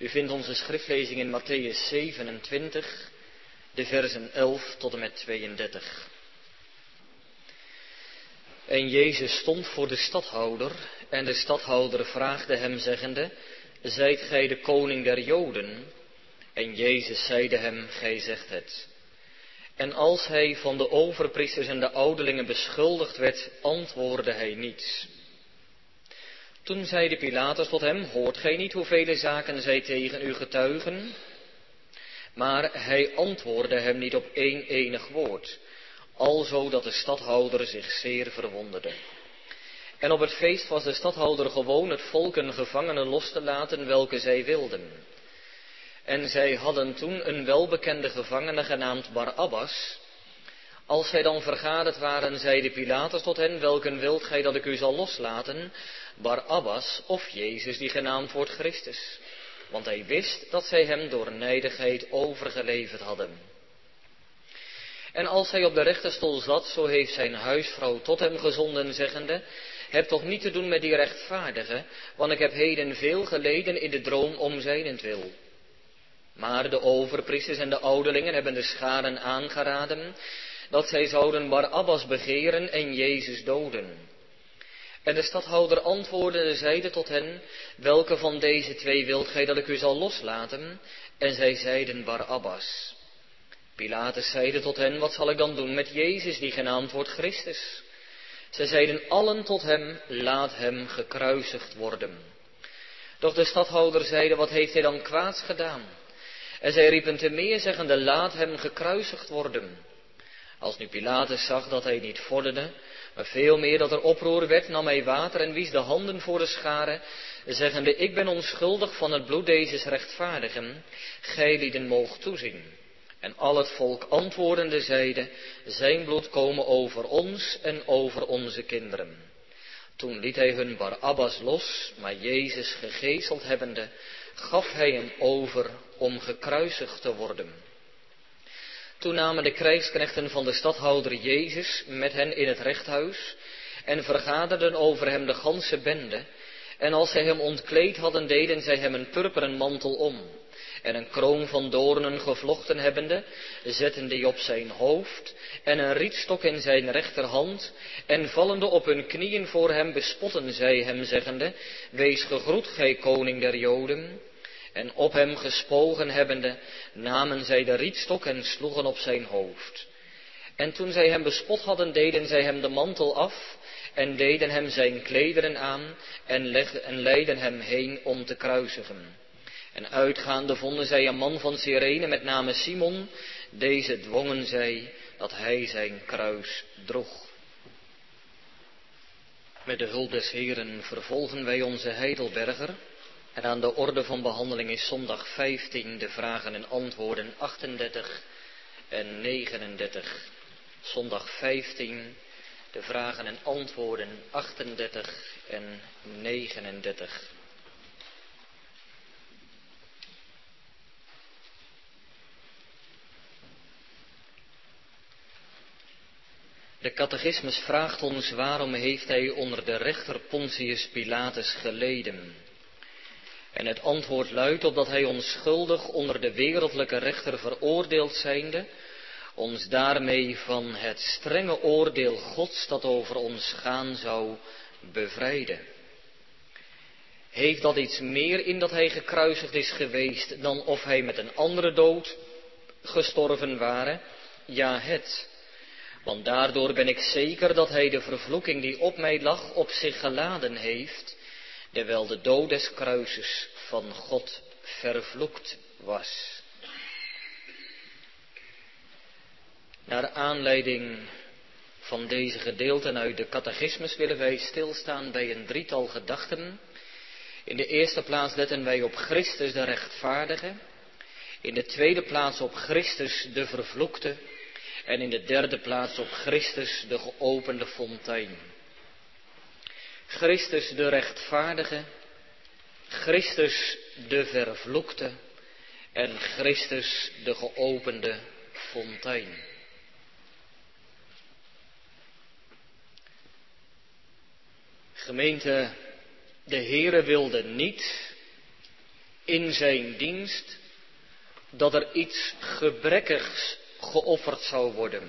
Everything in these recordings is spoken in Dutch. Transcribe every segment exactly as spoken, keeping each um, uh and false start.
U vindt onze schriftlezing in Mattheüs zevenentwintig, de versen elf tot en met tweeëndertig. En Jezus stond voor de stadhouder, en de stadhouder vraagde hem zeggende: Zijt gij de koning der Joden? En Jezus zeide hem: Gij zegt het. En als hij van de overpriesters en de ouderlingen beschuldigd werd, antwoordde hij niets. Toen zeide Pilatus tot hem: Hoort gij niet hoeveel zaken zij tegen u getuigen? Maar hij antwoordde hem niet op één enig woord, alzo dat de stadhouder zich zeer verwonderde. En op het feest was de stadhouder gewoon het volk een gevangene los te laten welke zij wilden. En zij hadden toen een welbekende gevangene genaamd Barabbas. Als zij dan vergaderd waren, zeide Pilatus tot hen: Welken wilt gij dat ik u zal loslaten? Barabbas of Jezus, die genaamd wordt Christus? Want hij wist dat zij hem door nijdigheid overgeleverd hadden. En als hij op de rechterstoel zat, zo heeft zijn huisvrouw tot hem gezonden, zeggende: Heb toch niet te doen met die rechtvaardige, want ik heb heden veel geleden in de droom om zijnentwil. Maar de overpriesters en de ouderlingen hebben de scharen aangeraden dat zij zouden Barabbas begeren en Jezus doden. En de stadhouder antwoordde en zeide tot hen: Welke van deze twee wilt gij dat ik u zal loslaten? En zij zeiden: Barabbas. Pilatus zeide tot hen: Wat zal ik dan doen met Jezus, die genaamd wordt Christus? Zij zeiden allen tot hem: Laat hem gekruisigd worden. Doch de stadhouder zeide: Wat heeft hij dan kwaads gedaan? En zij riepen te meer, zeggende: Laat hem gekruisigd worden. Als nu Pilatus zag dat hij niet vorderde, maar veel meer dat er oproer werd, nam hij water en wies de handen voor de scharen, zeggende: Ik ben onschuldig van het bloed dezes rechtvaardigen, gijlieden moogt toezien. En al het volk antwoordende zeide: Zijn bloed komen over ons en over onze kinderen. Toen liet hij hun Barabbas los, maar Jezus gegezeld hebbende, gaf hij hem over om gekruisigd te worden. Toen namen de krijgsknechten van de stadhouder Jezus met hen in het rechthuis en vergaderden over hem de ganse bende. En als zij hem ontkleed hadden, deden zij hem een purperen mantel om. En een kroon van doornen gevlochten hebbende, zetten die op zijn hoofd en een rietstok in zijn rechterhand. En vallende op hun knieën voor hem bespotten zij hem, zeggende: Wees gegroet, gij koning der Joden. En op hem gespogen hebbende, namen zij de rietstok en sloegen op zijn hoofd. En toen zij hem bespot hadden, deden zij hem de mantel af en deden hem zijn klederen aan en, legden, en leidden hem heen om te kruisigen. En uitgaande vonden zij een man van Cyrene met name Simon. Deze dwongen zij dat hij zijn kruis droeg. Met de hulp des Heeren vervolgen wij onze Heidelberger. En aan de orde van behandeling is zondag vijftien, de vragen en antwoorden achtendertig en negenendertig. Zondag vijftien, de vragen en antwoorden achtendertig en negenendertig. De catechismus vraagt ons: waarom heeft hij onder de rechter Pontius Pilatus geleden? En het antwoord luidt: opdat hij onschuldig onder de wereldlijke rechter veroordeeld zijnde, ons daarmee van het strenge oordeel Gods dat over ons gaan zou bevrijden. Heeft dat iets meer in dat hij gekruisigd is geweest dan of hij met een andere dood gestorven ware? Ja, het. Want daardoor ben ik zeker dat hij de vervloeking die op mij lag op zich geladen heeft, terwijl de dood des kruises van God vervloekt was. Naar aanleiding van deze gedeelten uit de catechismus willen wij stilstaan bij een drietal gedachten. In de eerste plaats letten wij op Christus de rechtvaardige, in de tweede plaats op Christus de vervloekte en in de derde plaats op Christus de geopende fontein. Christus de rechtvaardige, Christus de vervloekte en Christus de geopende fontein. Gemeente, de Heere wilde niet in zijn dienst dat er iets gebrekkigs geofferd zou worden.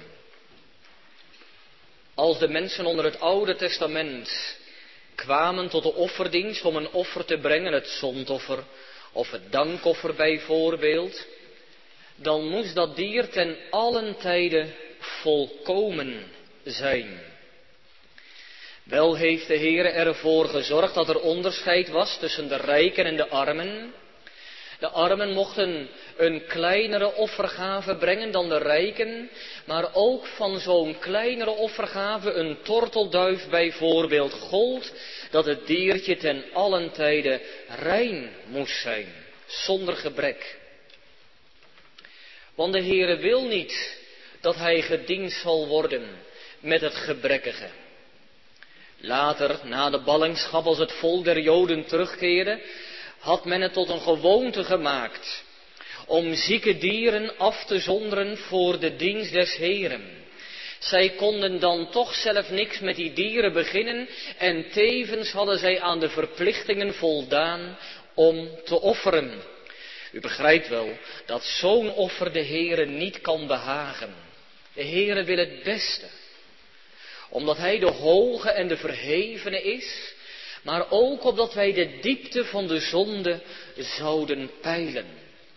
Als de mensen onder het Oude Testament kwamen tot de offerdienst om een offer te brengen, het zondoffer of het dankoffer bijvoorbeeld, dan moest dat dier ten allen tijde volkomen zijn. Wel heeft de Heere ervoor gezorgd dat er onderscheid was tussen de rijken en de armen. De armen mochten een kleinere offergave brengen dan de rijken, maar ook van zo'n kleinere offergave, een tortelduif bijvoorbeeld, gold dat het diertje ten allen tijde rein moest zijn, zonder gebrek. Want de Heere wil niet dat hij gediend zal worden met het gebrekkige. Later, na de ballingschap, als het volk der Joden terugkeerde, had men het tot een gewoonte gemaakt om zieke dieren af te zonderen voor de dienst des Heeren. Zij konden dan toch zelf niks met die dieren beginnen en tevens hadden zij aan de verplichtingen voldaan om te offeren. U begrijpt wel dat zo'n offer de Heere niet kan behagen. De Heere wil het beste, omdat hij de hoge en de verhevene is, maar ook opdat wij de diepte van de zonde zouden peilen.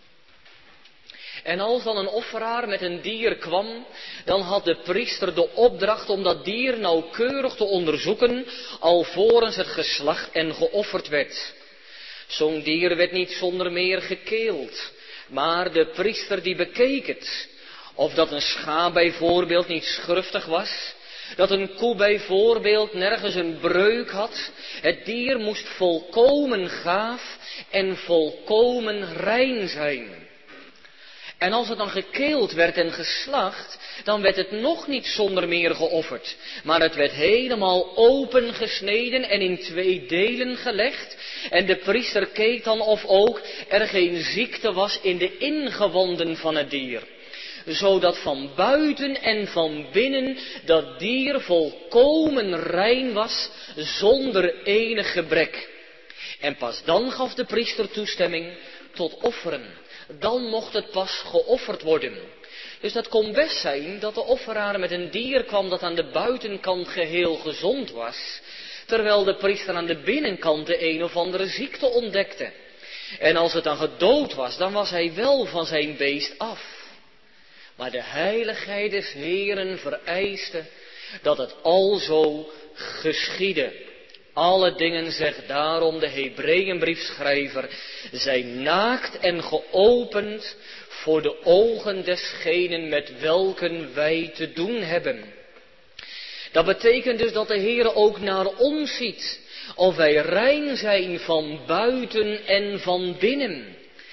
En als dan een offeraar met een dier kwam, dan had de priester de opdracht om dat dier nauwkeurig te onderzoeken, alvorens het geslacht en geofferd werd. Zo'n dier werd niet zonder meer gekeeld, maar de priester die bekeek het. Of dat een schaap bijvoorbeeld niet schurftig was, dat een koe bijvoorbeeld nergens een breuk had. Het dier moest volkomen gaaf en volkomen rein zijn. En als het dan gekeeld werd en geslacht, dan werd het nog niet zonder meer geofferd. Maar het werd helemaal opengesneden en in twee delen gelegd. En de priester keek dan of ook er geen ziekte was in de ingewanden van het dier. Zodat van buiten en van binnen dat dier volkomen rein was, zonder enig gebrek. En pas dan gaf de priester toestemming tot offeren. Dan mocht het pas geofferd worden. Dus dat kon best zijn dat de offeraar met een dier kwam dat aan de buitenkant geheel gezond was, terwijl de priester aan de binnenkant de een of andere ziekte ontdekte. En als het dan gedood was, dan was hij wel van zijn beest af. Maar de heiligheid des Heeren vereiste dat het alzo geschiedde. Alle dingen, zegt daarom de Hebreeënbriefschrijver, zijn naakt en geopend voor de ogen desgenen met welken wij te doen hebben. Dat betekent dus dat de Heer ook naar ons ziet, of wij rein zijn van buiten en van binnen.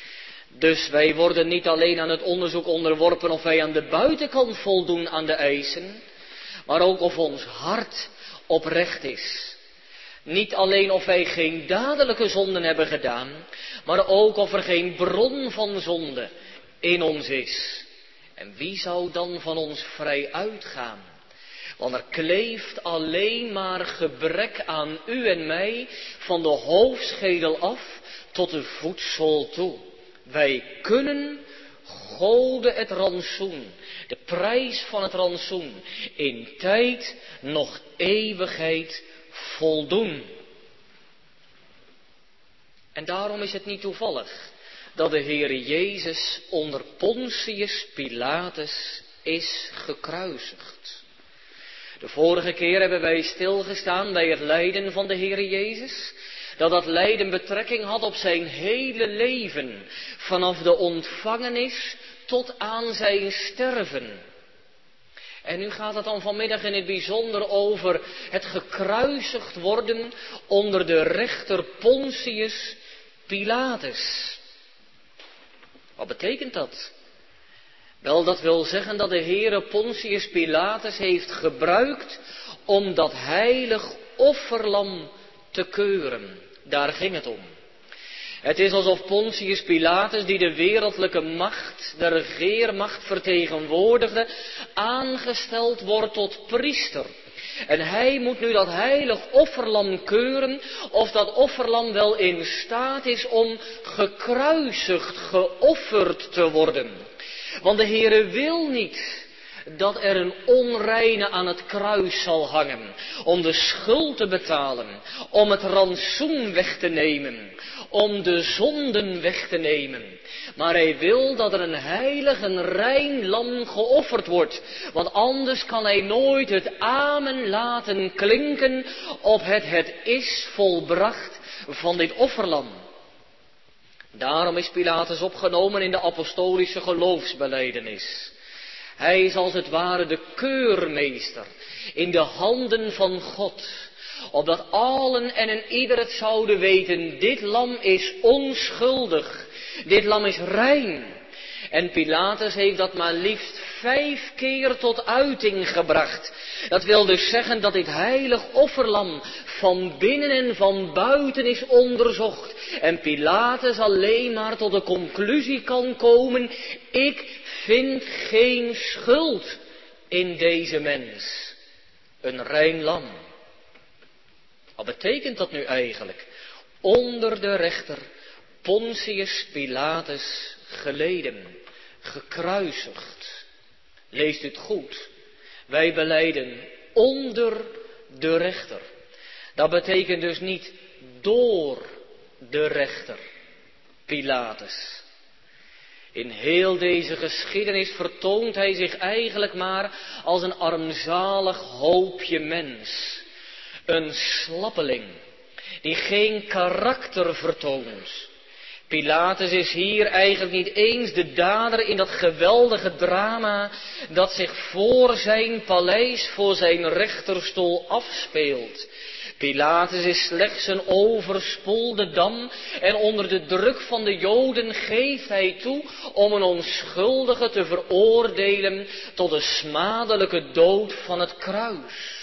Dus wij worden niet alleen aan het onderzoek onderworpen of wij aan de buitenkant voldoen aan de eisen, maar ook of ons hart oprecht is. Niet alleen of wij geen dadelijke zonden hebben gedaan, maar ook of er geen bron van zonde in ons is. En wie zou dan van ons vrij uitgaan? Want er kleeft alleen maar gebrek aan u en mij, van de hoofdschedel af tot de voetzool toe. Wij kunnen Gode het rantsoen, de prijs van het rantsoen, in tijd nog eeuwigheid voldoen. En daarom is het niet toevallig dat de Heere Jezus onder Pontius Pilatus is gekruisigd. De vorige keer hebben wij stilgestaan bij het lijden van de Heere Jezus, dat dat lijden betrekking had op zijn hele leven, vanaf de ontvangenis tot aan zijn sterven. En nu gaat het dan vanmiddag in het bijzonder over het gekruisigd worden onder de rechter Pontius Pilatus. Wat betekent dat? Wel, dat wil zeggen dat de Heere Pontius Pilatus heeft gebruikt om dat heilig offerlam te keuren. Daar ging het om. Het is alsof Pontius Pilatus, die de wereldlijke macht, de regeermacht vertegenwoordigde, aangesteld wordt tot priester. En hij moet nu dat heilig offerlam keuren, of dat offerlam wel in staat is om gekruisigd, geofferd te worden. Want de Heere wil niet dat er een onreine aan het kruis zal hangen, om de schuld te betalen, om het rantsoen weg te nemen, om de zonden weg te nemen. Maar hij wil dat er een heilig, een rein lam geofferd wordt, want anders kan hij nooit het amen laten klinken op het het is volbracht van dit offerlam. Daarom is Pilatus opgenomen in de apostolische geloofsbelijdenis. Hij is als het ware de keurmeester in de handen van God, opdat allen en een ieder het zouden weten, dit lam is onschuldig, dit lam is rein. En Pilatus heeft dat maar liefst vijf keer tot uiting gebracht. Dat wil dus zeggen dat dit heilig offerlam van binnen en van buiten is onderzocht. En Pilatus alleen maar tot de conclusie kan komen, ik vind geen schuld in deze mens. Een rein lam. Wat betekent dat nu eigenlijk? Onder de rechter Pontius Pilatus geleden, gekruisigd. Leest u het goed? Wij belijden onder de rechter. Dat betekent dus niet door de rechter Pilatus. In heel deze geschiedenis vertoont hij zich eigenlijk maar als een armzalig hoopje mens. Een slappeling die geen karakter vertoont. Pilatus is hier eigenlijk niet eens de dader in dat geweldige drama dat zich voor zijn paleis, voor zijn rechterstoel afspeelt. Pilatus is slechts een overspoelde dam en onder de druk van de Joden geeft hij toe om een onschuldige te veroordelen tot de smadelijke dood van het kruis.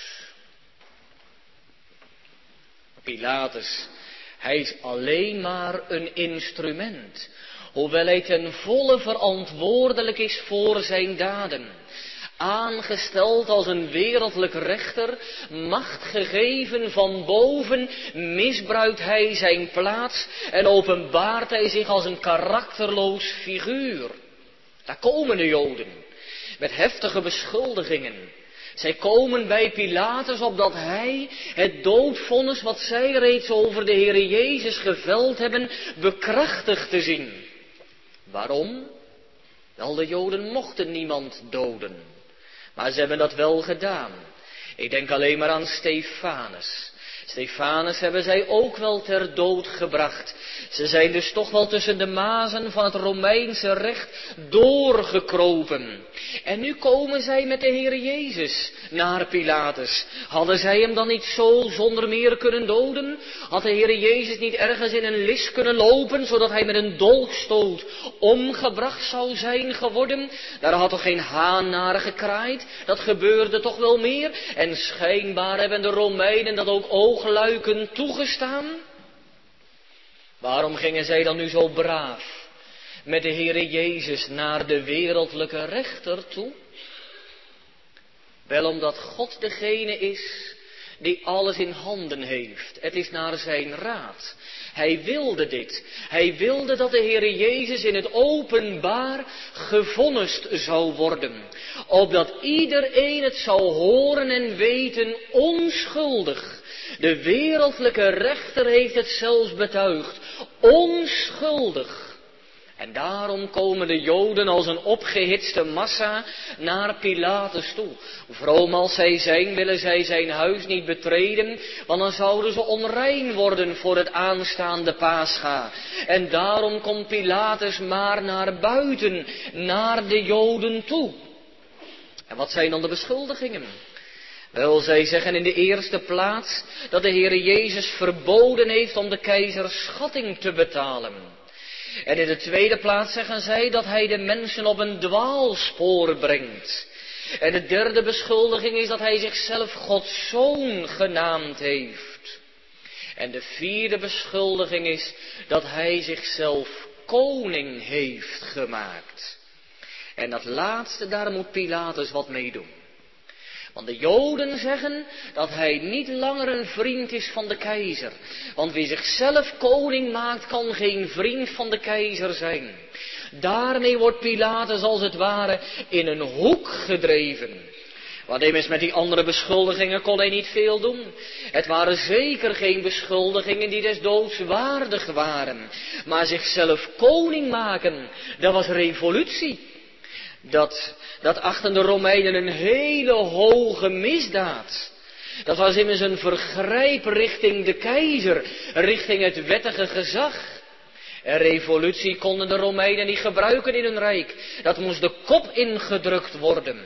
Pilatus, hij is alleen maar een instrument, hoewel hij ten volle verantwoordelijk is voor zijn daden. Aangesteld als een wereldlijk rechter, macht gegeven van boven, misbruikt hij zijn plaats en openbaart hij zich als een karakterloos figuur. Daar komen de Joden, met heftige beschuldigingen. Zij komen bij Pilatus opdat hij het doodvonnis wat zij reeds over de Heere Jezus geveld hebben, bekrachtigd te zien. Waarom? Wel, de Joden mochten niemand doden. Maar ze hebben dat wel gedaan. Ik denk alleen maar aan Stefanus. Stefanus hebben zij ook wel ter dood gebracht. Ze zijn dus toch wel tussen de mazen van het Romeinse recht doorgekropen. En nu komen zij met de Heere Jezus naar Pilatus. Hadden zij hem dan niet zo zonder meer kunnen doden? Had de Heere Jezus niet ergens in een lis kunnen lopen, zodat hij met een dolkstoot omgebracht zou zijn geworden? Daar had toch geen haan naar gekraaid? Dat gebeurde toch wel meer? En schijnbaar hebben de Romeinen dat ook oogluikend toegestaan? Waarom gingen zij dan nu zo braaf met de Heere Jezus naar de wereldlijke rechter toe? Wel omdat God degene is die alles in handen heeft. Het is naar zijn raad. Hij wilde dit. Hij wilde dat de Heere Jezus in het openbaar gevonnist zou worden. Opdat iedereen het zou horen en weten onschuldig. De wereldlijke rechter heeft het zelfs betuigd. Onschuldig. En daarom komen de Joden als een opgehitste massa naar Pilatus toe. Vroom als zij zijn, willen zij zijn huis niet betreden, want dan zouden ze onrein worden voor het aanstaande Pascha. En daarom komt Pilatus maar naar buiten, naar de Joden toe. En wat zijn dan de beschuldigingen? Wel, zij zeggen in de eerste plaats dat de Heere Jezus verboden heeft om de keizer schatting te betalen. En in de tweede plaats zeggen zij dat hij de mensen op een dwaalspoor brengt. En de derde beschuldiging is dat hij zichzelf Gods zoon genaamd heeft. En de vierde beschuldiging is dat hij zichzelf koning heeft gemaakt. En dat laatste, daar moet Pilatus wat mee doen. Want de Joden zeggen dat hij niet langer een vriend is van de keizer. Want wie zichzelf koning maakt, kan geen vriend van de keizer zijn. Daarmee wordt Pilatus als het ware in een hoek gedreven. Wat immers met die andere beschuldigingen kon hij niet veel doen. Het waren zeker geen beschuldigingen die des doods waardig waren. Maar zichzelf koning maken, dat was revolutie. Dat, dat achten de Romeinen een hele hoge misdaad. Dat was immers een vergrijp richting de keizer, richting het wettige gezag. En revolutie konden de Romeinen niet gebruiken in hun rijk. Dat moest de kop ingedrukt worden.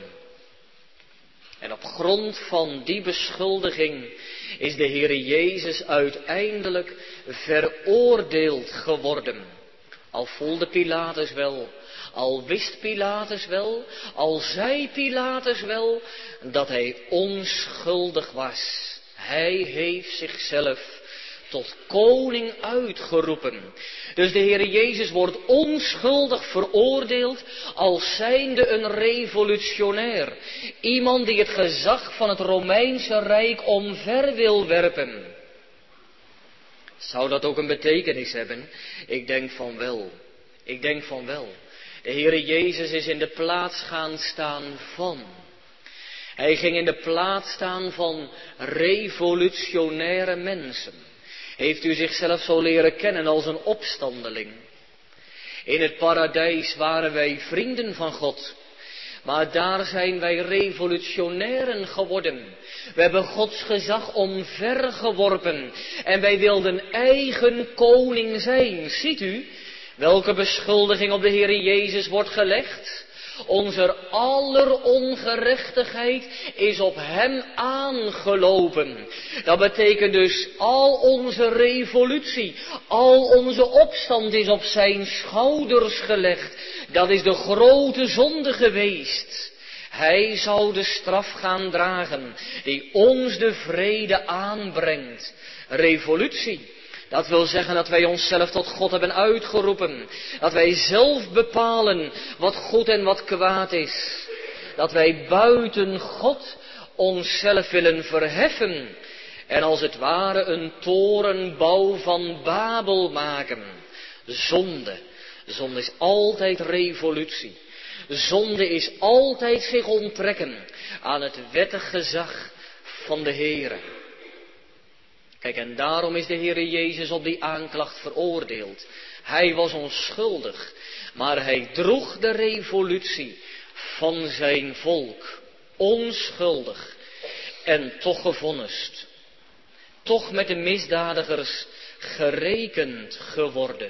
En op grond van die beschuldiging is de Heere Jezus uiteindelijk veroordeeld geworden. Al voelde Pilatus wel, al wist Pilatus wel, al zei Pilatus wel dat hij onschuldig was. Hij heeft zichzelf tot koning uitgeroepen. Dus de Heere Jezus wordt onschuldig veroordeeld als zijnde een revolutionair. Iemand die het gezag van het Romeinse Rijk omver wil werpen. Zou dat ook een betekenis hebben? Ik denk van wel. Ik denk van wel. De Heere Jezus is in de plaats gaan staan van. Hij ging in de plaats staan van revolutionaire mensen. Heeft u zichzelf zo leren kennen als een opstandeling? In het paradijs waren wij vrienden van God. Maar daar zijn wij revolutionairen geworden. We hebben Gods gezag omvergeworpen. En wij wilden eigen koning zijn. Ziet u welke beschuldiging op de Heere Jezus wordt gelegd? Onze aller ongerechtigheid is op hem aangelopen. Dat betekent dus al onze revolutie, al onze opstand is op zijn schouders gelegd. Dat is de grote zonde geweest. Hij zou de straf gaan dragen die ons de vrede aanbrengt. Revolutie. Dat wil zeggen dat wij onszelf tot God hebben uitgeroepen. Dat wij zelf bepalen wat goed en wat kwaad is. Dat wij buiten God onszelf willen verheffen. En als het ware een torenbouw van Babel maken. Zonde. Zonde is altijd revolutie. Zonde is altijd zich onttrekken aan het wettig gezag van de Heere. Kijk, en daarom is de Heere Jezus op die aanklacht veroordeeld. Hij was onschuldig, maar hij droeg de revolutie van zijn volk. Onschuldig en toch gevonnist. Toch met de misdadigers gerekend geworden.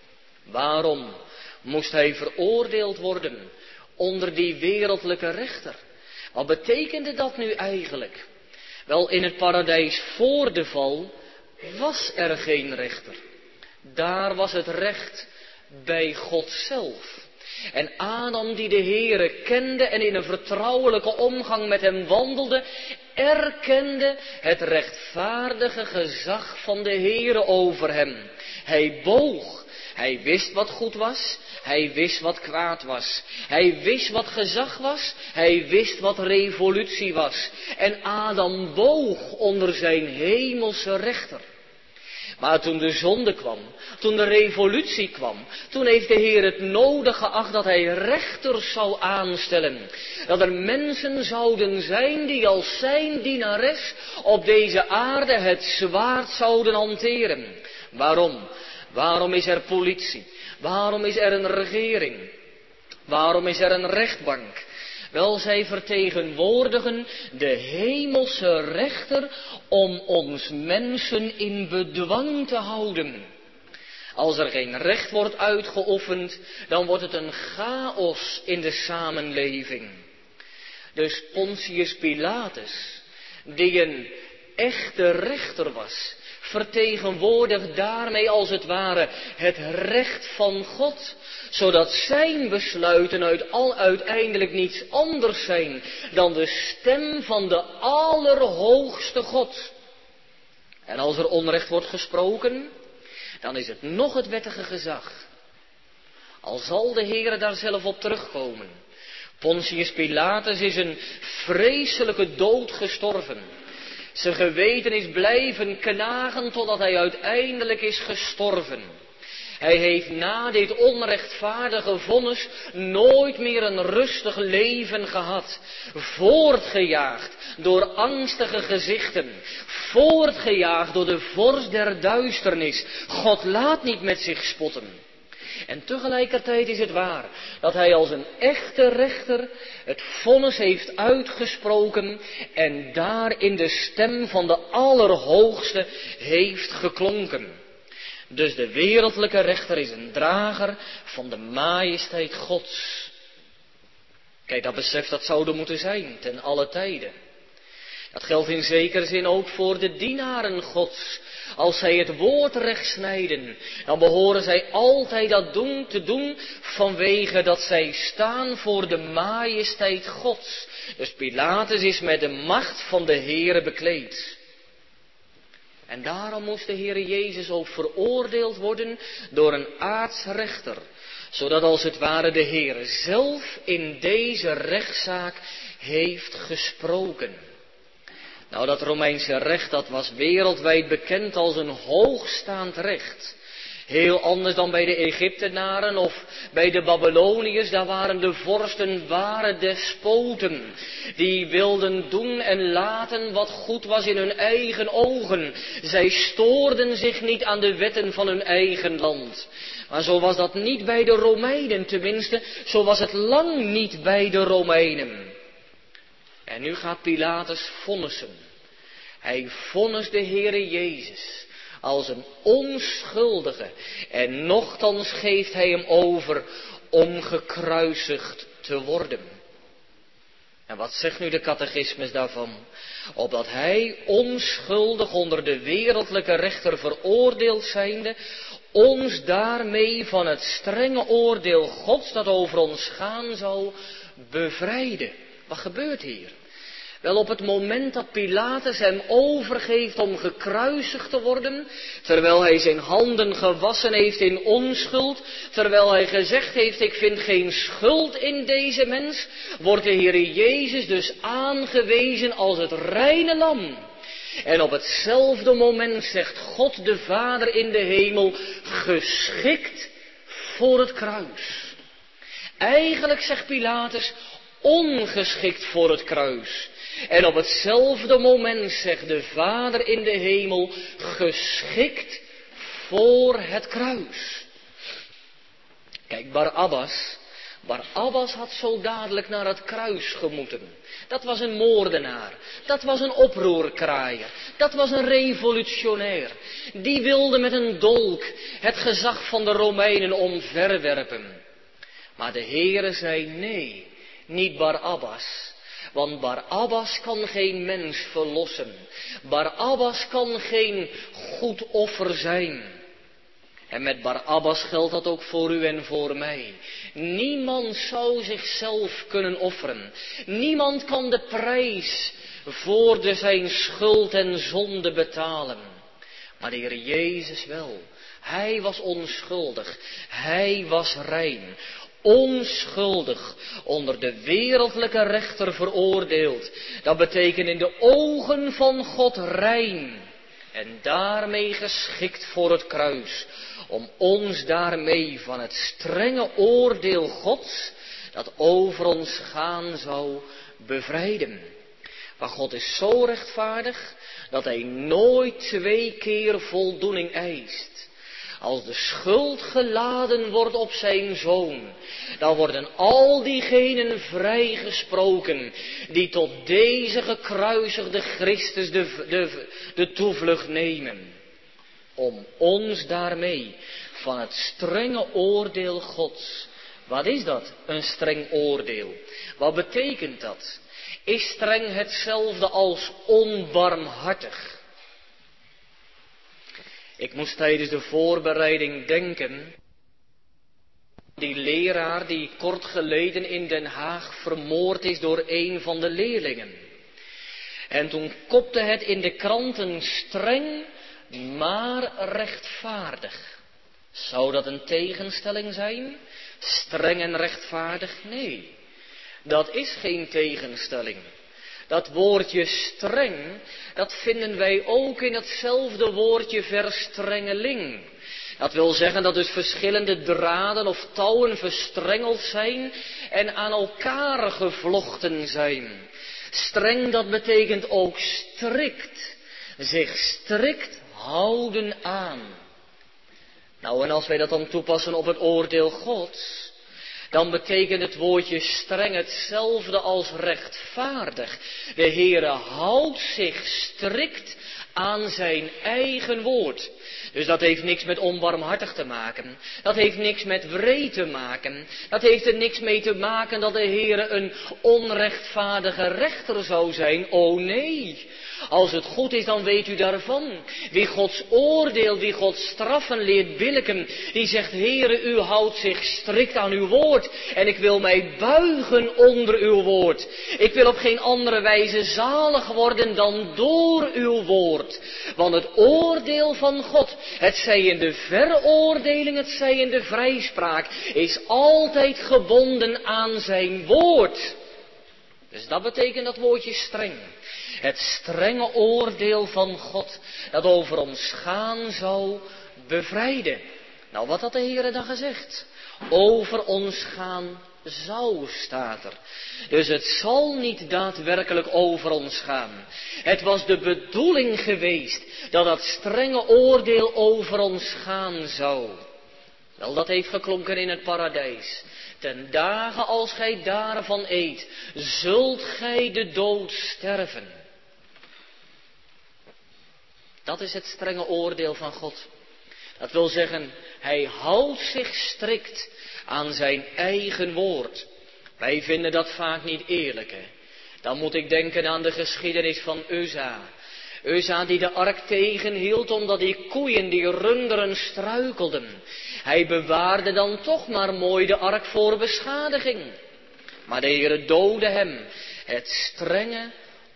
Waarom moest hij veroordeeld worden onder die wereldlijke rechter? Wat betekende dat nu eigenlijk? Wel, in het paradijs voor de val was er geen rechter. Daar was het recht bij God zelf. En Adam, die de Heere kende en in een vertrouwelijke omgang met hem wandelde, erkende het rechtvaardige gezag van de Heere over hem. Hij boog. Hij wist wat goed was. Hij wist wat kwaad was. Hij wist wat gezag was. Hij wist wat revolutie was. En Adam boog onder zijn hemelse rechter. Maar toen de zonde kwam, toen de revolutie kwam, toen heeft de Heer het nodig geacht dat hij rechters zou aanstellen. Dat er mensen zouden zijn die als zijn dienares op deze aarde het zwaard zouden hanteren. Waarom? Waarom is er politie? Waarom is er een regering? Waarom is er een rechtbank? Wel, zij vertegenwoordigen de hemelse rechter om ons mensen in bedwang te houden. Als er geen recht wordt uitgeoefend, dan wordt het een chaos in de samenleving. Dus Pontius Pilatus, die een echte rechter was, vertegenwoordigt daarmee als het ware het recht van God, zodat zijn besluiten uit al uiteindelijk niets anders zijn dan de stem van de Allerhoogste God. En als er onrecht wordt gesproken, dan is het nog het wettige gezag. Al zal de Heere daar zelf op terugkomen. Pontius Pilatus is een vreselijke dood gestorven. Zijn geweten is blijven knagen totdat hij uiteindelijk is gestorven. Hij heeft na dit onrechtvaardige vonnis nooit meer een rustig leven gehad. Voortgejaagd door angstige gezichten. Voortgejaagd door de vorst der duisternis. God laat niet met zich spotten. En tegelijkertijd is het waar dat hij als een echte rechter het vonnis heeft uitgesproken en daarin de stem van de Allerhoogste heeft geklonken. Dus de wereldlijke rechter is een drager van de majesteit Gods. Kijk, dat besef dat zou er moeten zijn ten alle tijden. Dat geldt in zekere zin ook voor de dienaren Gods. Als zij het woord recht snijden, dan behoren zij altijd dat doen te doen vanwege dat zij staan voor de majesteit Gods. Dus Pilatus is met de macht van de Heere bekleed. En daarom moest de Heere Jezus ook veroordeeld worden door een aartsrechter. Zodat als het ware de Heere zelf in deze rechtszaak heeft gesproken. Nou, dat Romeinse recht, dat was wereldwijd bekend als een hoogstaand recht. Heel anders dan bij de Egyptenaren of bij de Babyloniërs, daar waren de vorsten ware despoten. Die wilden doen en laten wat goed was in hun eigen ogen. Zij stoorden zich niet aan de wetten van hun eigen land. Maar zo was dat niet bij de Romeinen, tenminste, zo was het lang niet bij de Romeinen. En nu gaat Pilatus vonnissen. Hij vonnist de Heere Jezus als een onschuldige. En nochtans geeft hij hem over om gekruisigd te worden. En wat zegt nu de catechismus daarvan? Opdat hij onschuldig onder de wereldlijke rechter veroordeeld zijnde, ons daarmee van het strenge oordeel Gods dat over ons gaan zou bevrijden. Wat gebeurt hier? Wel, op het moment dat Pilatus hem overgeeft om gekruisigd te worden, terwijl hij zijn handen gewassen heeft in onschuld, terwijl hij gezegd heeft, ik vind geen schuld in deze mens, wordt de Heere Jezus dus aangewezen als het reine lam. En op hetzelfde moment zegt God de Vader in de hemel, geschikt voor het kruis. Eigenlijk zegt Pilatus, ongeschikt voor het kruis. En op hetzelfde moment zegt de Vader in de hemel, geschikt voor het kruis. Kijk, Barabbas, Barabbas had zo dadelijk naar het kruis gemoeten. Dat was een moordenaar, dat was een oproerkraaier, dat was een revolutionair. Die wilde met een dolk het gezag van de Romeinen omverwerpen. Maar de Heere zei nee, niet Barabbas. Want Barabbas kan geen mens verlossen. Barabbas kan geen goed offer zijn. En met Barabbas geldt dat ook voor u en voor mij. Niemand zou zichzelf kunnen offeren. Niemand kan de prijs voor de zijn schuld en zonde betalen. Maar de Heer Jezus wel. Hij was onschuldig. Hij was rein. Onschuldig, onder de wereldlijke rechter veroordeeld. Dat betekent in de ogen van God rein. En daarmee geschikt voor het kruis. Om ons daarmee van het strenge oordeel Gods, dat over ons gaan zou, bevrijden. Maar God is zo rechtvaardig, dat hij nooit twee keer voldoening eist. Als de schuld geladen wordt op zijn zoon, dan worden al diegenen vrijgesproken die tot deze gekruisigde Christus de, de, de toevlucht nemen. Om ons daarmee van het strenge oordeel Gods. Wat is dat, een streng oordeel? Wat betekent dat? Is streng hetzelfde als onbarmhartig? Ik moest tijdens de voorbereiding denken, die leraar die kort geleden in Den Haag vermoord is door een van de leerlingen. En toen kopte het in de kranten streng, maar rechtvaardig. Zou dat een tegenstelling zijn? Streng en rechtvaardig? Nee. Dat is geen tegenstelling. Dat woordje streng, dat vinden wij ook in hetzelfde woordje verstrengeling. Dat wil zeggen dat dus verschillende draden of touwen verstrengeld zijn en aan elkaar gevlochten zijn. Streng, dat betekent ook strikt, zich strikt houden aan. Nou, en als wij dat dan toepassen op het oordeel Gods, dan betekent het woordje streng hetzelfde als rechtvaardig. De Heere houdt zich strikt aan zijn eigen woord. Dus dat heeft niks met onbarmhartig te maken. Dat heeft niks met wreed te maken. Dat heeft er niks mee te maken dat de Heere een onrechtvaardige rechter zou zijn. O nee. Als het goed is, dan weet u daarvan. Wie Gods oordeel, wie Gods straffen leert billijken, die zegt, Heere, u houdt zich strikt aan uw woord. En ik wil mij buigen onder uw woord. Ik wil op geen andere wijze zalig worden dan door uw woord. Want het oordeel van God, het zij in de veroordeling, het zij in de vrijspraak, is altijd gebonden aan zijn woord. Dus dat betekent dat woordje streng. Het strenge oordeel van God dat over ons gaan zou bevrijden. Nou, wat had de Heere dan gezegd? Over ons gaan zou, staat er. Dus het zal niet daadwerkelijk over ons gaan. Het was de bedoeling geweest dat dat strenge oordeel over ons gaan zou. Wel, dat heeft geklonken in het paradijs. Ten dagen als gij daarvan eet, zult gij de dood sterven. Dat is het strenge oordeel van God. Dat wil zeggen, hij houdt zich strikt aan zijn eigen woord. Wij vinden dat vaak niet eerlijk, hè. Dan moet ik denken aan de geschiedenis van Uza. Uza die de ark tegenhield omdat die koeien, die runderen struikelden. Hij bewaarde dan toch maar mooi de ark voor beschadiging. Maar de Heere doodde hem. Het strenge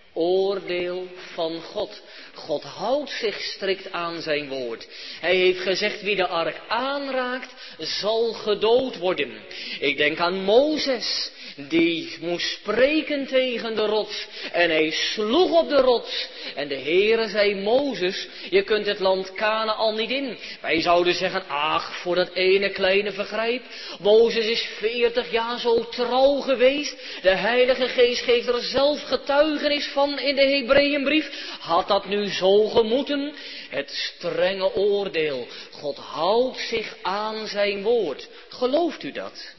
oordeel van God. God houdt zich strikt aan zijn woord. Hij heeft gezegd, wie de ark aanraakt, zal gedood worden. Ik denk aan Mozes, die moest spreken tegen de rots. En hij sloeg op de rots. En de Heere zei, Mozes, je kunt het land Kanaän niet in. Wij zouden zeggen, ach, voor dat ene kleine vergrijp. Mozes is veertig jaar zo trouw geweest. De Heilige Geest geeft er zelf getuigenis van in de Hebreeënbrief. Had dat nu zo gemoeten? Het strenge oordeel. God houdt zich aan zijn woord. Gelooft u dat?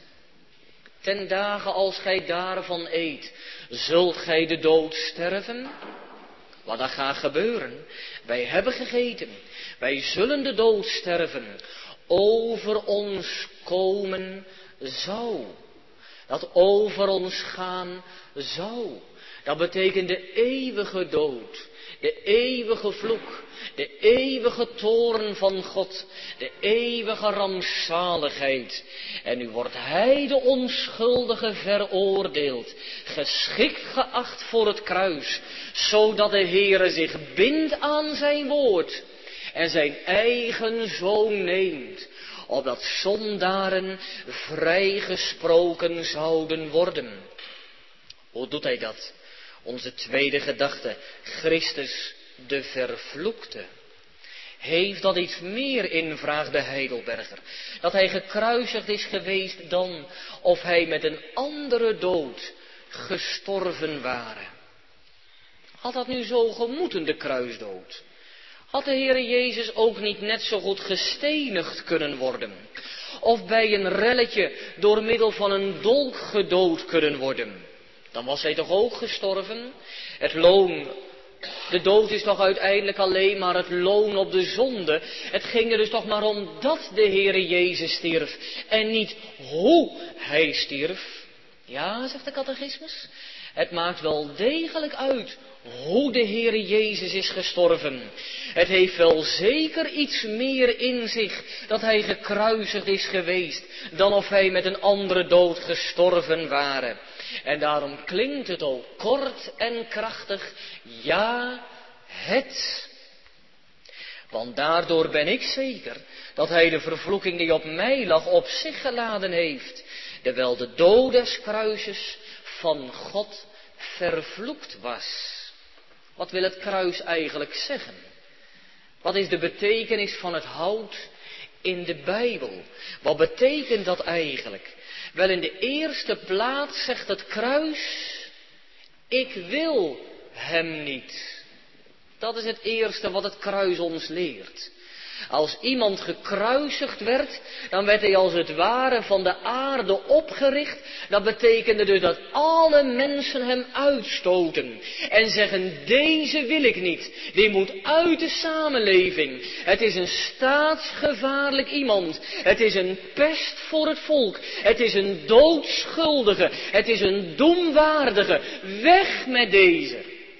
Ten dagen als gij daarvan eet, zult gij de dood sterven? Wat dat gaat gebeuren? Wij hebben gegeten. Wij zullen de dood sterven. Over ons komen zou. Dat over ons gaan zou. Dat betekent de eeuwige dood. De eeuwige vloek. De eeuwige toorn van God. De eeuwige rampzaligheid. En nu wordt hij, de onschuldige, veroordeeld. Geschikt geacht voor het kruis. Zodat de Heere zich bindt aan zijn woord. En zijn eigen zoon neemt. Opdat zondaren vrijgesproken zouden worden. Hoe doet hij dat? Onze tweede gedachte, Christus de vervloekte. Heeft dat iets meer in, vraagt de Heidelberger, dat hij gekruisigd is geweest dan of hij met een andere dood gestorven ware? Had dat nu zo gemoeten, de kruisdood? Had de Heere Jezus ook niet net zo goed gestenigd kunnen worden? Of bij een relletje door middel van een dolk gedood kunnen worden? Dan was hij toch ook gestorven? Het loon, de dood is toch uiteindelijk alleen maar het loon op de zonde. Het ging er dus toch maar om dat de Heere Jezus stierf en niet hoe hij stierf. Ja, zegt de catechismus, het maakt wel degelijk uit hoe de Heere Jezus is gestorven. Het heeft wel zeker iets meer in zich dat hij gekruisigd is geweest dan of hij met een andere dood gestorven ware. En daarom klinkt het ook kort en krachtig, ja, het. Want daardoor ben ik zeker dat hij de vervloeking die op mij lag op zich geladen heeft. Terwijl de dood des kruises van God vervloekt was. Wat wil het kruis eigenlijk zeggen? Wat is de betekenis van het hout in de Bijbel? Wat betekent dat eigenlijk? Wel, in de eerste plaats zegt het kruis, ik wil hem niet. Dat is het eerste wat het kruis ons leert. Als iemand gekruisigd werd, dan werd hij als het ware van de aarde opgericht. Dat betekende dus dat alle mensen hem uitstoten en zeggen, deze wil ik niet. Die moet uit de samenleving. Het is een staatsgevaarlijk iemand. Het is een pest voor het volk. Het is een doodschuldige. Het is een doemwaardige. Weg met deze.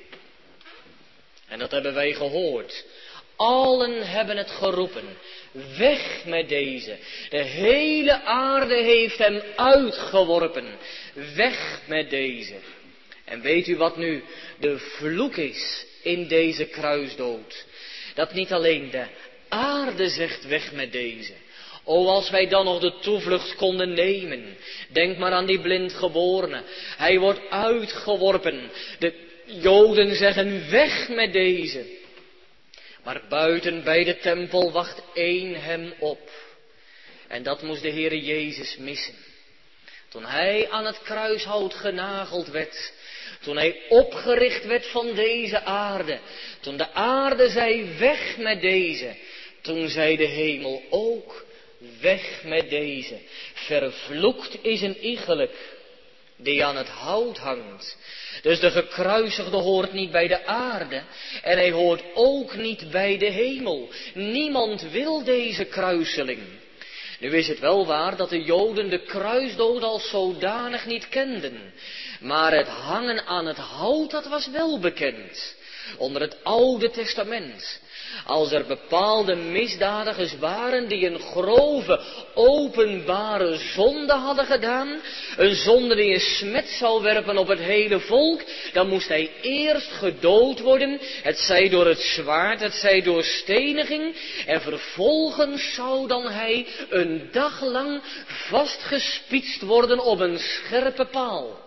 En dat hebben wij gehoord. Allen hebben het geroepen. Weg met deze. De hele aarde heeft hem uitgeworpen. Weg met deze. En weet u wat nu de vloek is in deze kruisdood? Dat niet alleen de aarde zegt weg met deze. O, als wij dan nog de toevlucht konden nemen. Denk maar aan die blindgeborene. Hij wordt uitgeworpen. De Joden zeggen weg met deze. Maar buiten bij de tempel wacht één hem op. En dat moest de Heere Jezus missen. Toen hij aan het kruishout genageld werd. Toen hij opgericht werd van deze aarde. Toen de aarde zei weg met deze. Toen zei de hemel ook weg met deze. Vervloekt is een iegelijk die aan het hout hangt. Dus de gekruisigde hoort niet bij de aarde en hij hoort ook niet bij de hemel. Niemand wil deze kruiseling. Nu is het wel waar dat de Joden de kruisdood als zodanig niet kenden. Maar het hangen aan het hout, dat was wel bekend. Onder het Oude Testament. Als er bepaalde misdadigers waren die een grove, openbare zonde hadden gedaan, een zonde die een smet zou werpen op het hele volk, dan moest hij eerst gedood worden, het zij door het zwaard, het zij door steniging, en vervolgens zou dan hij een dag lang vastgespietst worden op een scherpe paal.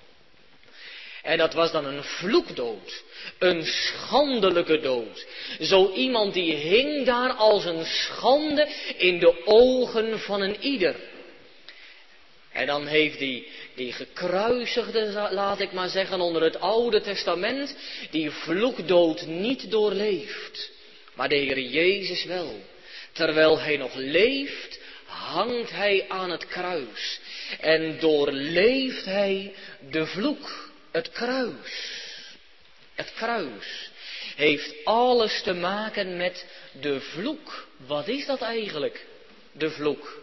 En dat was dan een vloekdood, een schandelijke dood. Zo iemand die hing daar als een schande in de ogen van een ieder. En dan heeft die, die gekruisigde, laat ik maar zeggen, onder het Oude Testament, die vloekdood niet doorleefd. Maar de Heer Jezus wel. Terwijl hij nog leeft, hangt hij aan het kruis. En doorleeft hij de vloek. Het kruis, het kruis heeft alles te maken met de vloek. Wat is dat eigenlijk, de vloek?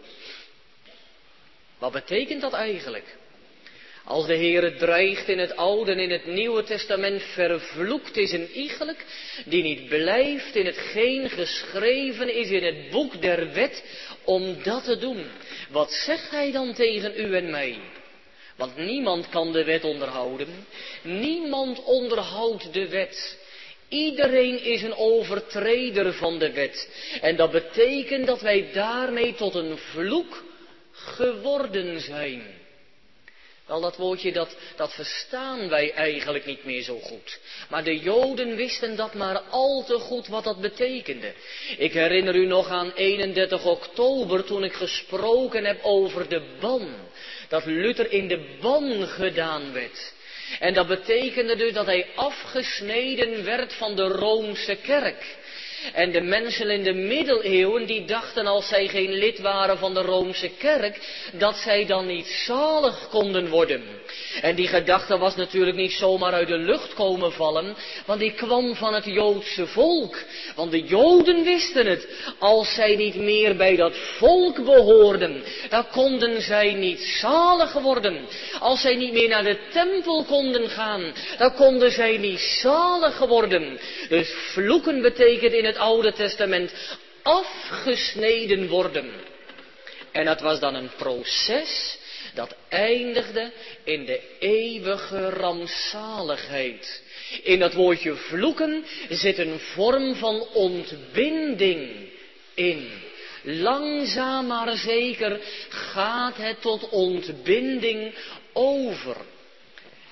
Wat betekent dat eigenlijk? Als de Heer dreigt in het Oude en in het Nieuwe Testament, vervloekt is een iegelijk die niet blijft in hetgeen geschreven is in het boek der wet om dat te doen. Wat zegt hij dan tegen u en mij? Want niemand kan de wet onderhouden. Niemand onderhoudt de wet. Iedereen is een overtreder van de wet. En dat betekent dat wij daarmee tot een vloek geworden zijn. Wel, dat woordje, dat, dat verstaan wij eigenlijk niet meer zo goed. Maar de Joden wisten dat maar al te goed wat dat betekende. Ik herinner u nog aan eenendertig oktober toen ik gesproken heb over de ban. Dat Luther in de ban gedaan werd. En dat betekende dus dat hij afgesneden werd van de Roomse kerk. En de mensen in de middeleeuwen die dachten als zij geen lid waren van de Roomse kerk, dat zij dan niet zalig konden worden. En die gedachte was natuurlijk niet zomaar uit de lucht komen vallen, want die kwam van het Joodse volk. Want de Joden wisten het, als zij niet meer bij dat volk behoorden, dan konden zij niet zalig worden. Als zij niet meer naar de tempel konden gaan, dan konden zij niet zalig worden. Dus vloeken betekent in het Oude Testament afgesneden worden. En dat was dan een proces dat eindigde in de eeuwige rampzaligheid. In dat woordje vloeken zit een vorm van ontbinding in. Langzaam maar zeker gaat het tot ontbinding over.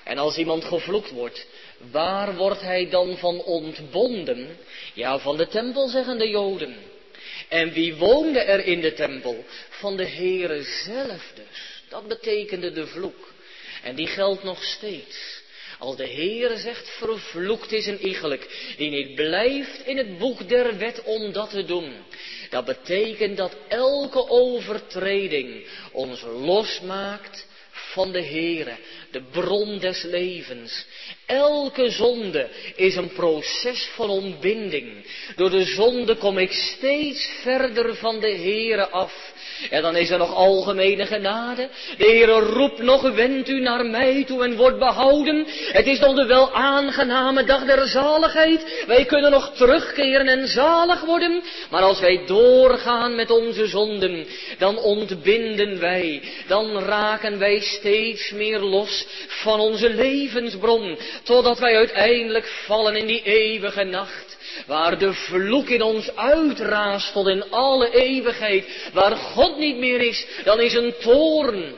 En als iemand gevloekt wordt, waar wordt hij dan van ontbonden? Ja, van de tempel, zeggen de Joden. En wie woonde er in de tempel? Van de Heere zelf dus. Dat betekende de vloek. En die geldt nog steeds. Als de Heere zegt, vervloekt is een iegelijk, die niet blijft in het boek der wet om dat te doen. Dat betekent dat elke overtreding ons losmaakt van de Heere, de bron des levens. Elke zonde is een proces van ontbinding. Door de zonde kom ik steeds verder van de Heere af. En dan is er nog algemene genade. De Heere roept nog, wendt u naar mij toe en wordt behouden. Het is nog de wel aangename dag der zaligheid. Wij kunnen nog terugkeren en zalig worden. Maar als wij doorgaan met onze zonden, dan ontbinden wij. Dan raken wij steeds meer los van onze levensbron. Totdat wij uiteindelijk vallen in die eeuwige nacht. Waar de vloek in ons uitraast tot in alle eeuwigheid. Waar God niet meer is, dan is een toorn.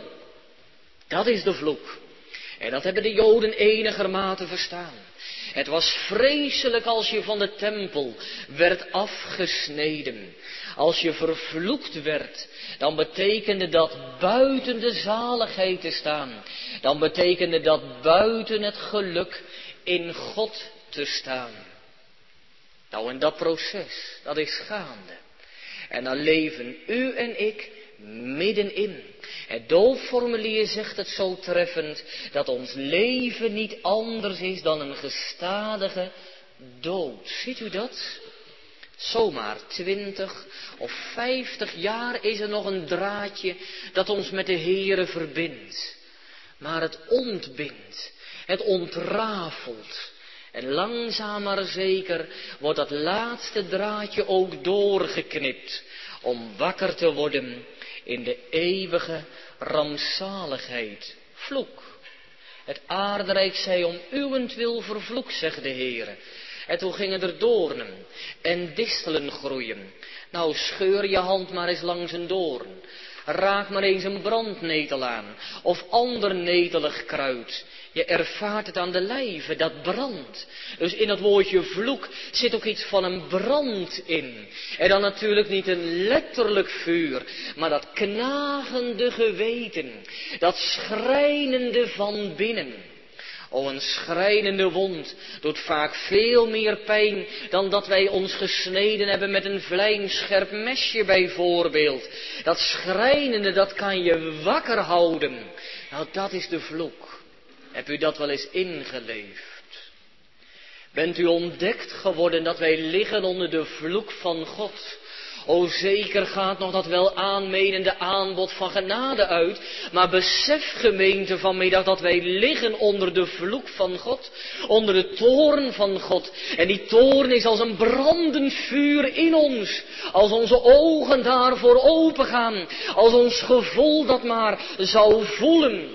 Dat is de vloek. En dat hebben de Joden enigermate verstaan. Het was vreselijk als je van de tempel werd afgesneden. Als je vervloekt werd, dan betekende dat buiten de zaligheid te staan. Dan betekende dat buiten het geluk in God te staan. Nou, en dat proces, dat is gaande. En dan leven u en ik middenin. Het doopformulier zegt het zo treffend, dat ons leven niet anders is dan een gestadige dood. Ziet u dat? Zomaar twintig of vijftig jaar is er nog een draadje dat ons met de Heere verbindt. Maar het ontbindt, het ontrafelt. En langzaam maar zeker wordt dat laatste draadje ook doorgeknipt. Om wakker te worden in de eeuwige rampzaligheid. Vloek. Het aardrijk zij om uwentwil vervloekt, zegt de Heere. En toen gingen er doornen en distelen groeien. Nou, scheur je hand maar eens langs een doorn. Raak maar eens een brandnetel aan, of ander netelig kruid. Je ervaart het aan de lijve, dat brandt. Dus in dat woordje vloek zit ook iets van een brand in. En dan natuurlijk niet een letterlijk vuur, maar dat knagende geweten, dat schrijnende van binnen. O, een schrijnende wond doet vaak veel meer pijn dan dat wij ons gesneden hebben met een vlijmscherp mesje bijvoorbeeld. Dat schrijnende, dat kan je wakker houden. Nou, dat is de vloek. Heb u dat wel eens ingeleefd? Bent u ontdekt geworden dat wij liggen onder de vloek van God? O, zeker gaat nog dat wel aanmenende aanbod van genade uit. Maar besef, gemeente, vanmiddag dat wij liggen onder de vloek van God. Onder de toorn van God. En die toorn is als een brandend vuur in ons. Als onze ogen daarvoor opengaan. Als ons gevoel dat maar zou voelen.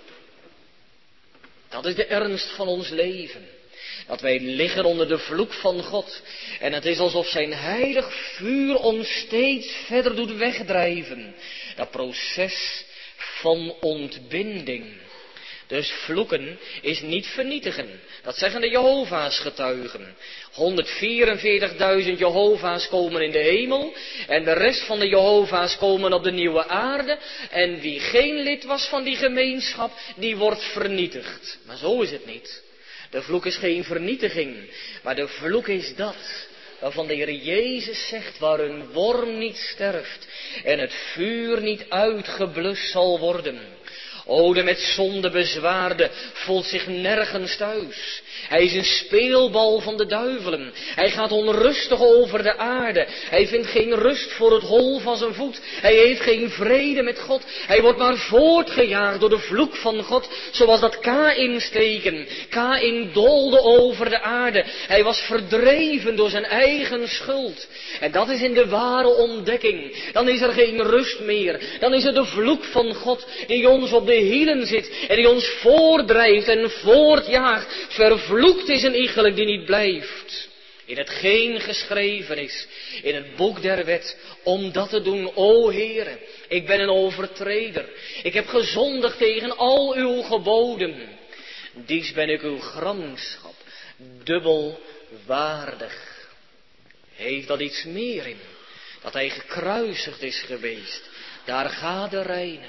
Dat is de ernst van ons leven. Dat wij liggen onder de vloek van God. En het is alsof zijn heilig vuur ons steeds verder doet wegdrijven. Dat proces van ontbinding. Dus vloeken is niet vernietigen. Dat zeggen de Jehovah's getuigen. honderdvierenveertigduizend Jehovah's komen in de hemel. En de rest van de Jehovah's komen op de nieuwe aarde. En wie geen lid was van die gemeenschap, die wordt vernietigd. Maar zo is het niet. De vloek is geen vernietiging, maar de vloek is dat, waarvan de Heer Jezus zegt, waar een worm niet sterft en het vuur niet uitgeblust zal worden. O, de met zonde bezwaarde voelt zich nergens thuis. Hij is een speelbal van de duivelen. Hij gaat onrustig over de aarde. Hij vindt geen rust voor het hol van zijn voet. Hij heeft geen vrede met God. Hij wordt maar voortgejaagd door de vloek van God. Zoals dat Kaïn steken. Kaïn doolde over de aarde. Hij was verdreven door zijn eigen schuld. En dat is in de ware ontdekking. Dan is er geen rust meer. Dan is er de vloek van God die ons op de hielen zit. En die ons voordrijft en voortjaagt. Vervloekt is een iegelijk die niet blijft. In hetgeen geschreven is. In het boek der wet. Om dat te doen, o Heere. Ik ben een overtreder. Ik heb gezondigd tegen al uw geboden. dies ben ik uw gramschap, dubbel waardig. Heeft dat iets meer in, dat hij gekruisigd is geweest, daar gaat de reine.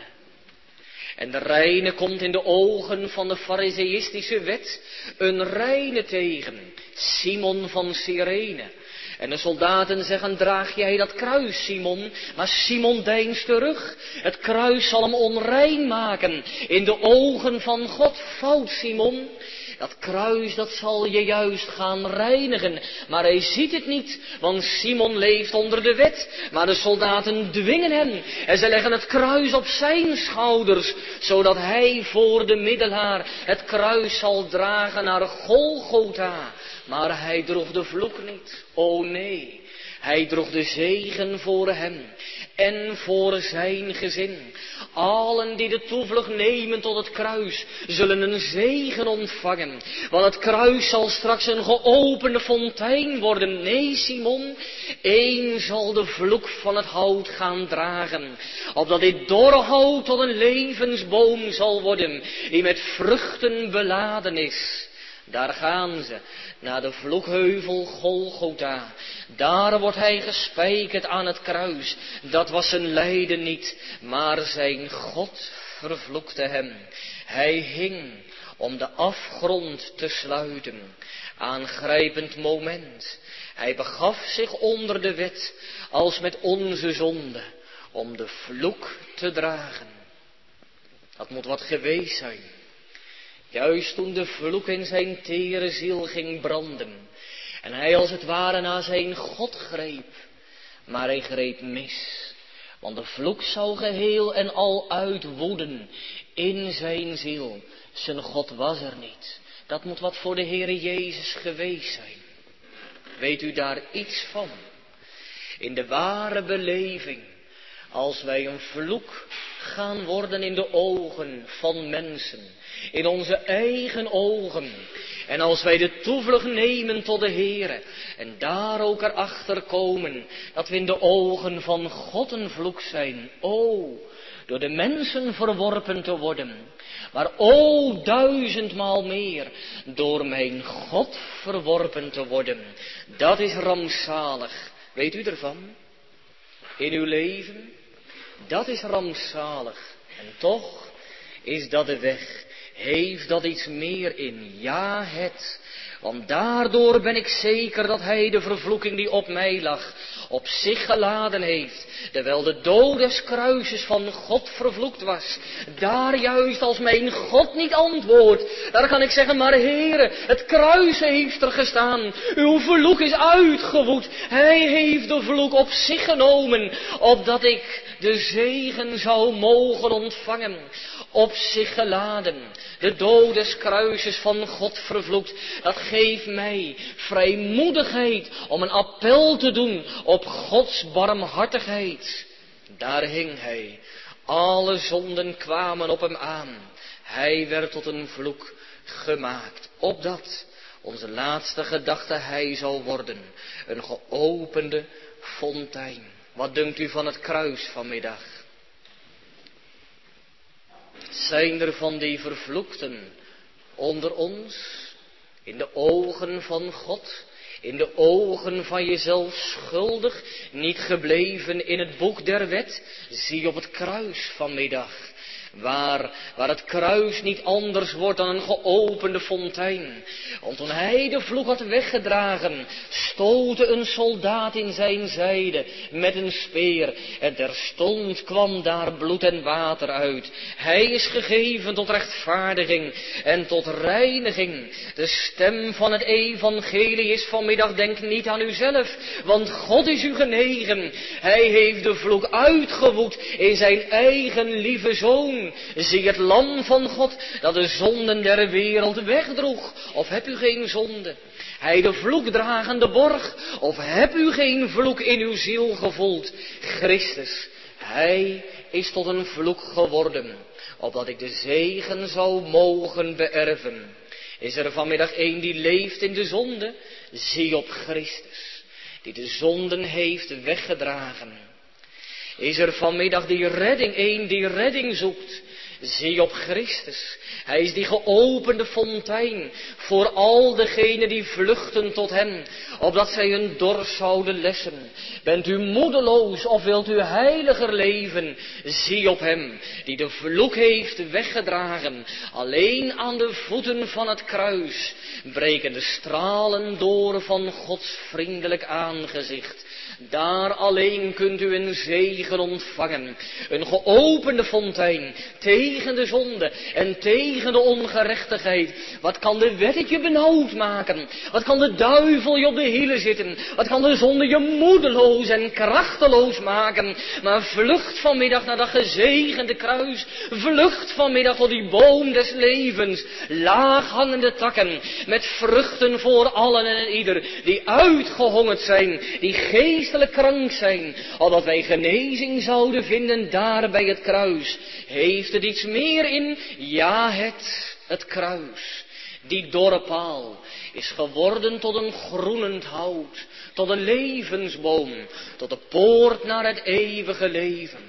En de reine komt in de ogen van de fariseïstische wet een reine tegen, Simon van Cyrene. En de soldaten zeggen, draag jij dat kruis, Simon? Maar Simon deinst terug. Het kruis zal hem onrein maken in de ogen van God. Fout, Simon. Dat kruis, dat zal je juist gaan reinigen. Maar hij ziet het niet, want Simon leeft onder de wet. Maar de soldaten dwingen hem. En ze leggen het kruis op zijn schouders, zodat hij voor de middelaar het kruis zal dragen naar Golgotha. Maar hij droeg de vloek niet. O nee, hij droeg de zegen voor hem en voor zijn gezin. Allen die de toevlucht nemen tot het kruis, zullen een zegen ontvangen. Want het kruis zal straks een geopende fontein worden. Nee, Simon, één zal de vloek van het hout gaan dragen. Opdat dit dorre hout tot een levensboom zal worden, die met vruchten beladen is. Daar gaan ze, naar de vloekheuvel Golgotha. Daar wordt hij gespijkerd aan het kruis. Dat was zijn lijden niet, maar zijn God vervloekte hem. Hij hing om de afgrond te sluiten. Aangrijpend moment. Hij begaf zich onder de wet, als met onze zonde, om de vloek te dragen. Dat moet wat geweest zijn. Juist toen de vloek in zijn tere ziel ging branden. En hij als het ware naar zijn God greep. Maar hij greep mis. Want de vloek zou geheel en al uitwoeden in zijn ziel. Zijn God was er niet. Dat moet wat voor de Heere Jezus geweest zijn. Weet u daar iets van? In de ware beleving. Als wij een vloek gaan worden in de ogen van mensen. In onze eigen ogen. En als wij de toevlucht nemen tot de Heere. En daar ook erachter komen. Dat we in de ogen van God een vloek zijn. O, door de mensen verworpen te worden. Maar o, duizendmaal meer. Door mijn God verworpen te worden. Dat is rampzalig. Weet u ervan? In uw leven? Dat is rampzalig. En toch is dat de weg. Heeft dat iets meer in? Ja, het. Want daardoor ben ik zeker dat hij de vervloeking die op mij lag, op zich geladen heeft. Terwijl de dood des kruises van God vervloekt was. Daar juist als mijn God niet antwoordt, daar kan ik zeggen, maar Heere, het kruis heeft er gestaan. Uw vloek is uitgewoed. Hij heeft de vloek op zich genomen, opdat ik de zegen zou mogen ontvangen. Op zich geladen, de dood des kruises van God vervloekt. Dat geeft mij vrijmoedigheid om een appel te doen op Gods barmhartigheid. Daar hing hij. Alle zonden kwamen op hem aan. Hij werd tot een vloek gemaakt. Opdat onze laatste gedachte hij zou worden. Een geopende fontein. Wat dunkt u van het kruis vanmiddag? Zijn er van die vervloekten onder ons, in de ogen van God, in de ogen van jezelf schuldig, niet gebleven in het boek der wet? Zie op het kruis vanmiddag, waar, waar het kruis niet anders wordt dan een geopende fontein. Want toen hij de vloek had weggedragen, stootte een soldaat in zijn zijde met een speer. En terstond kwam daar bloed en water uit. Hij is gegeven tot rechtvaardiging en tot reiniging. De stem van het evangelie is vanmiddag, denk niet aan uzelf, want God is u genegen. Hij heeft de vloek uitgewoed in zijn eigen lieve zoon. Zie het lam van God dat de zonden der wereld wegdroeg. Of heb u geen zonde? Hij de vloekdragende borg. Of heb u geen vloek in uw ziel gevoeld? Christus, hij is tot een vloek geworden, opdat ik de zegen zou mogen beërven. Is er vanmiddag een die leeft in de zonde? Zie op Christus, die de zonden heeft weggedragen. Is er vanmiddag die redding, een die redding zoekt? Zie op Christus. Hij is die geopende fontein voor al degenen die vluchten tot hem, opdat zij hun dorst zouden lessen. Bent u moedeloos of wilt u heiliger leven? Zie op hem die de vloek heeft weggedragen, alleen aan de voeten van het kruis breken de stralen door van Gods vriendelijk aangezicht. Daar alleen kunt u een zegen ontvangen, een geopende fontein tegen de zonde en tegen de ongerechtigheid. Wat kan de wet je benauwd maken? Wat kan de duivel je op de hielen zitten? Wat kan de zonde je moedeloos en krachteloos maken? Maar vlucht vanmiddag naar dat gezegende kruis. Vlucht vanmiddag tot die boom des levens. Laaghangende takken met vruchten voor allen en ieder die uitgehongerd zijn, die geest krank zijn, opdat wij genezing zouden vinden daar bij het kruis. Heeft het iets meer in? Ja, het, het kruis. Die dorre paal is geworden tot een groenend hout, tot een levensboom, tot de poort naar het eeuwige leven.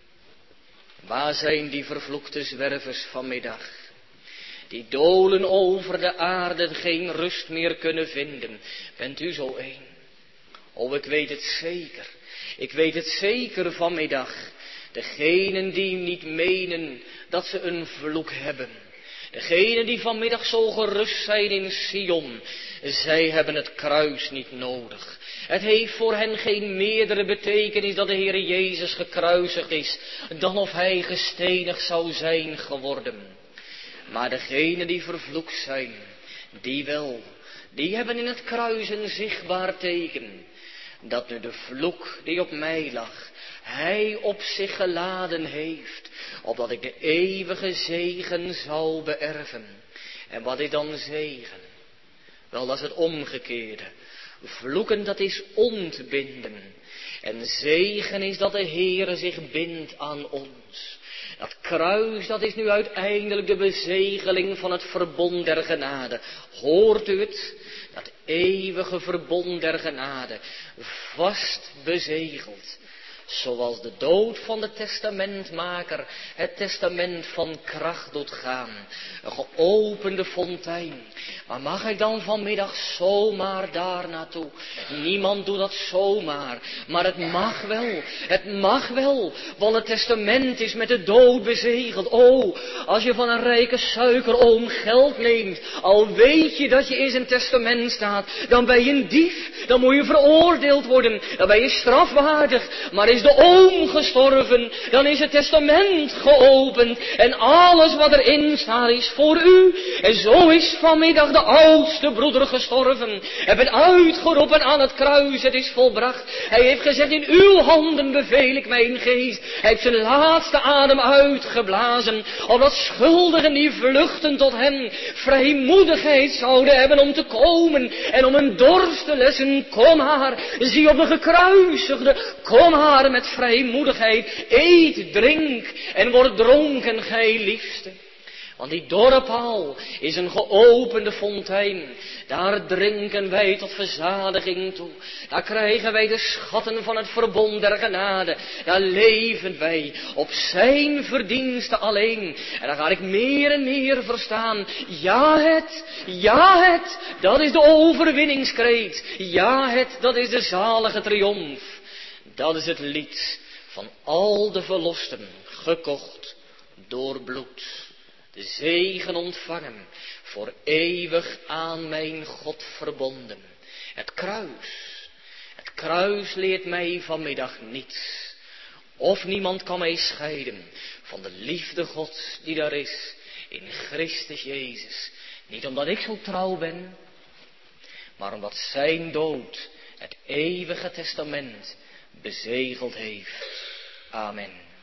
Waar zijn die vervloekte zwervers vanmiddag? Die dolen over de aarde, geen rust meer kunnen vinden. Bent u zo een? Oh, ik weet het zeker. Ik weet het zeker vanmiddag. Degenen die niet menen dat ze een vloek hebben. Degenen die vanmiddag zo gerust zijn in Sion. Zij hebben het kruis niet nodig. Het heeft voor hen geen meerdere betekenis dat de Heer Jezus gekruisigd is, dan of hij gestenigd zou zijn geworden. Maar degenen die vervloekt zijn, die wel, die hebben in het kruis een zichtbaar teken. Dat nu de vloek die op mij lag, hij op zich geladen heeft, opdat ik de eeuwige zegen zou beërven. En wat is dan zegen? Wel, dat is het omgekeerde. Vloeken, dat is ontbinden. En zegen is dat de Heere zich bindt aan ons. Dat kruis, dat is nu uiteindelijk de bezegeling van het verbond der genade. Hoort u het? Dat eeuwige verbond der genade, vast bezegeld. Zoals de dood van de testamentmaker het testament van kracht doet gaan. Een geopende fontein. Maar mag ik dan vanmiddag zomaar daar naartoe? Niemand doet dat zomaar. Maar het mag wel. Het mag wel. Want het testament is met de dood bezegeld. Oh, als je van een rijke suikeroom geld neemt. Al weet je dat je in zijn testament staat. Dan ben je een dief. Dan moet je veroordeeld worden. Dan ben je strafwaardig. Maar is de oom gestorven, dan is het testament geopend en alles wat erin staat is voor u. En zo is vanmiddag de oudste broeder gestorven. Hij werd uitgeroepen aan het kruis, het is volbracht. Hij heeft gezegd, in uw handen beveel ik mijn geest. Hij heeft zijn laatste adem uitgeblazen, opdat schuldigen die vluchten tot hem vrijmoedigheid zouden hebben om te komen en om een dorst te lessen. Kom maar, zie op de gekruisigde, kom maar met vrijmoedigheid, eet, drink en word dronken, gij liefste. Want die dorre paal is een geopende fontein. Daar drinken wij tot verzadiging toe. Daar krijgen wij de schatten van het verbond der genade. Daar leven wij op zijn verdiensten alleen. En dan ga ik meer en meer verstaan. Ja het, ja het, dat is de overwinningskreet. Ja het, dat is de zalige triomf. Dat is het lied van al de verlosten, gekocht door bloed. De zegen ontvangen, voor eeuwig aan mijn God verbonden. Het kruis, het kruis leert mij vanmiddag niets. Of niemand kan mij scheiden van de liefde Gods die daar is in Christus Jezus. Niet omdat ik zo trouw ben, maar omdat zijn dood het eeuwige testament bezegeld heeft. Amen.